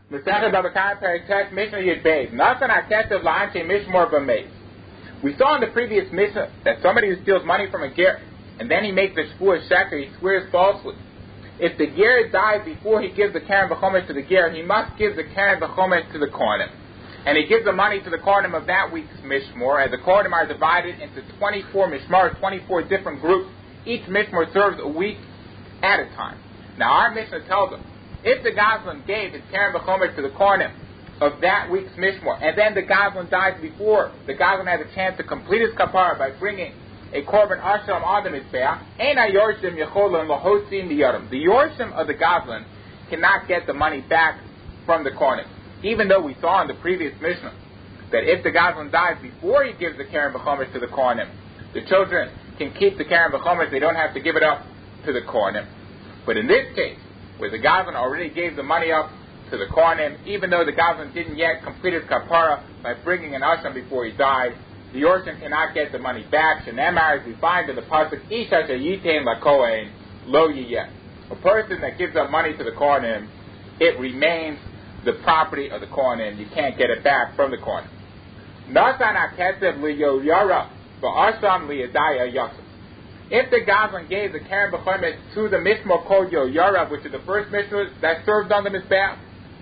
Mesachet Baba Kama Peritek Mishnah Yud Beis. Nasan HaKetev La'anche Mishmor B'Meis. We saw in the previous Mishnah that somebody who steals money from a ger, and then he makes the shvuah sheker, he swears falsely. If the ger dies before he gives the keren b'chomesh to the ger, he must give the keren b'chomesh to the kohanim. And he gives the money to the kohanim of that week's mishmor, as the kohanim are divided into 24 mishmar, 24 different groups. Each mishmor serves a week at a time. Now our Mishnah tells us, if the Goslin gave his keren b'chomesh to the kohanim of that week's mishmor, and then the Goslin dies before the Goslin has a chance to complete his kapara by bringing a korban asham on the mizbeach, Eina yorshim yecholim lahosim miyarim. The yorshim of the Goslin cannot get the money back from the kohanim, even though we saw in the previous Mishnah that if the Goslin dies before he gives the keren b'chomesh to the kohanim, the children can keep the keren b'chomesh; they don't have to give it up to the kohanim. But in this case, where the Goslin already gave the money up to the kohanim, even though the Goslin didn't yet complete his kapara by bringing an asham before he died, the Yorshim cannot get the money back. Shenemar, as we find in the pasuk, Isha sheyitain lakohen lo yiyeh. A person that gives up money to the kohanim, it remains the property of the kohanim. You can't get it back from the kohanim. Nasan hakesev liyoyara v'asham liyadaya yasuf. If the Goslin gave the keren b'chomesh to the mishmor called Yoyarav, which is the first mishmor that served on the mizbeach,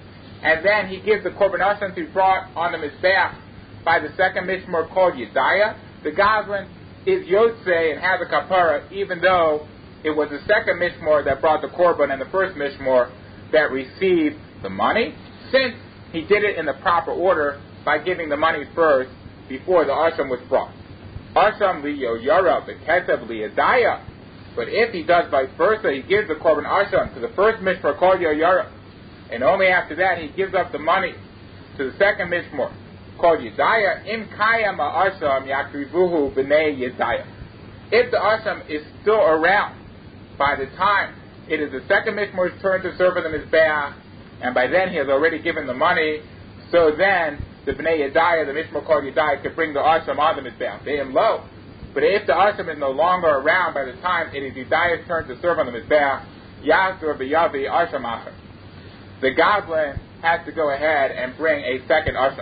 and then he gives the korban asham to be brought on the mizbeach by the second mishmor called Yedaya, the Goslin is Yotzei and has a kapara, even though it was the second mishmor that brought the korban and the first mishmor that received the money, since he did it in the proper order by giving the money first before the asham was brought. Asham liyoyara v'ketev liyadaya. But if he does vice versa, he gives the korban asham to the first mishmor called yoyara, and only after that he gives up the money to the second mishmor called yedaya. Im kayam asham yakrivuhu b'nei yedaya. If the asham is still around by the time it is the second mishmor's turn to serve in the mizbeach, and by then he has already given the money, so then the Bnei Yedaya, the Mishmor called Yedaya, could bring the Asham on the Mizbeach. They am low. But if the Asham is no longer around by the time it is Yedaya's turn to serve on the Mizbeach, Yasur B'Yavi Asham Acher. The Goslin has to go ahead and bring a second Asham.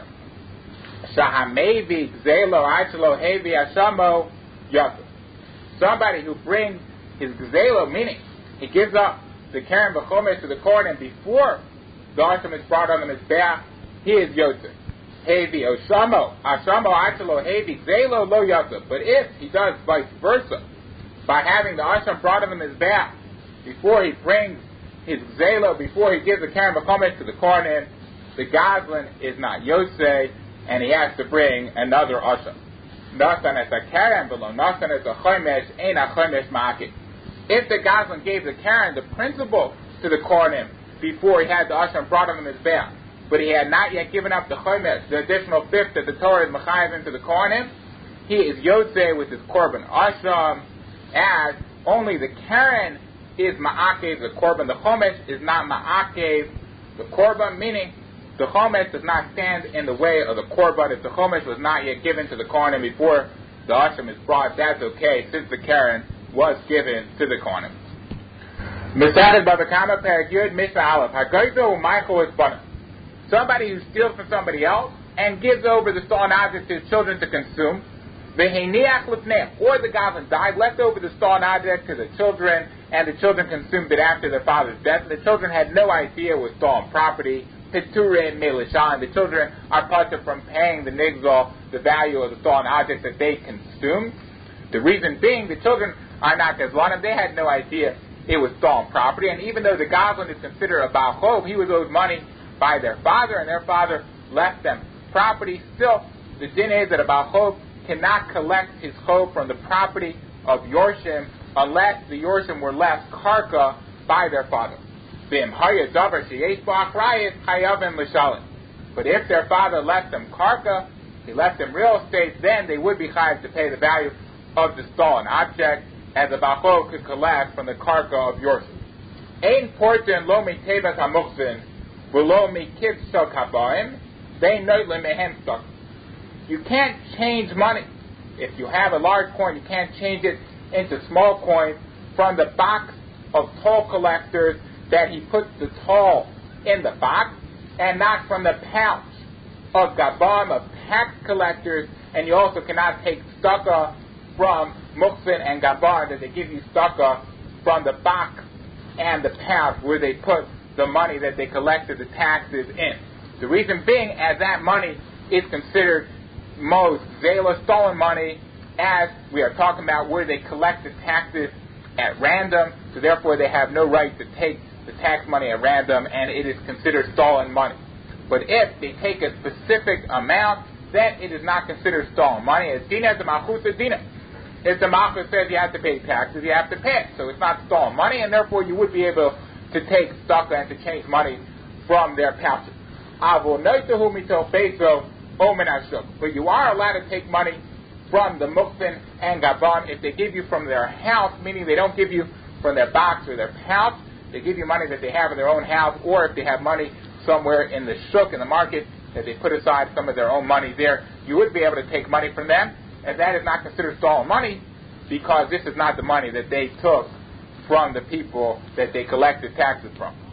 Shahamevi Gzelo Achelo Hevi Ashamo Yasur. Somebody who brings his Gzelo, meaning he gives up the keren b'chomesh to the kohanim before the Asham is brought on the Mizbeach, he is Yosef. Hevi Oshamo, Ashamo Achelo Hevi Zelo Lo Yosef. But if he does vice versa, by having the Asham brought him in his bath, before he brings his Zelo, before he gives the keren b'chomesh to the kohanim, the Goslin is not Yosef, and he has to bring another Asham. Nasan es a keren below, Nasan es a chomesh, ein a chomesh ma'akid. If the Goslin gave the keren, the principal, to the kohanim, before he had the Asham brought him in his bath, but he had not yet given up the chomesh, the additional fifth that the Torah is mechayev into the kohanim, he is yotzei with his korban asham, as only the keren is ma'akev the korban. The chomesh is not ma'akev the korban, meaning the chomesh does not stand in the way of the korban. If the chomesh was not yet given to the kohanim before the asham is brought, that's okay, since the keren was given to the kohanim. Mesachet Bava Kama Perek Yud Mishnah Aleph. Hagoyto u'maycho es bana. Somebody who steals from somebody else and gives over the stolen object to his children to consume, v'heiniach l'pneim, or the Goslin died, left over the stolen object to the children, and the children consumed it after their father's death. The children had no idea it was stolen property. Peturin melishan, the children are parted from paying the nigzal, the value of the stolen object that they consumed. The reason being, the children are not gazlanim. They had no idea it was stolen property, and even though the Goslin is considered a Baal Chov, he was owed money by their father, and their father left them property. Still, the din is that a Baal Chov cannot collect his Chov from the property of Yorshim unless the Yorshim were left karka by their father. But if their father left them karka, he left them real estate, then they would be chayav to pay the value of the stolen object, as a Baal Chov could collect from the karka of Yorshim. Ein portin lo mitevas hamuchzin. You can't change money. If you have a large coin, you can't change it into small coins from the box of toll collectors that he puts the toll in the box. and not from the pouch of Gabam, of tax collectors, and you also cannot take tzedakah from Muktzin and Gabar, that they give you tzedakah from the box and the pouch where they put the money that they collected the taxes in. The reason being, as that money is considered most zela, stolen money, as we are talking about where they collect the taxes at random, so therefore they have no right to take the tax money at random, and it is considered stolen money. But if they take a specific amount, then it is not considered stolen money. It's dina as a machuta dina. If the malchus says you have to pay taxes, you have to pay it. So it's not stolen money, and therefore you would be able to take tzedakah and to change money from their pouches. But you are allowed to take money from the muktzin and gabam if they give you from their house, meaning they don't give you from their box or their pouch. They give you money that they have in their own house, or if they have money somewhere in the shuk, in the market, that they put aside some of their own money there, you would be able to take money from them, and that is not considered stolen money, because this is not the money that they took from the people that they collected taxes from.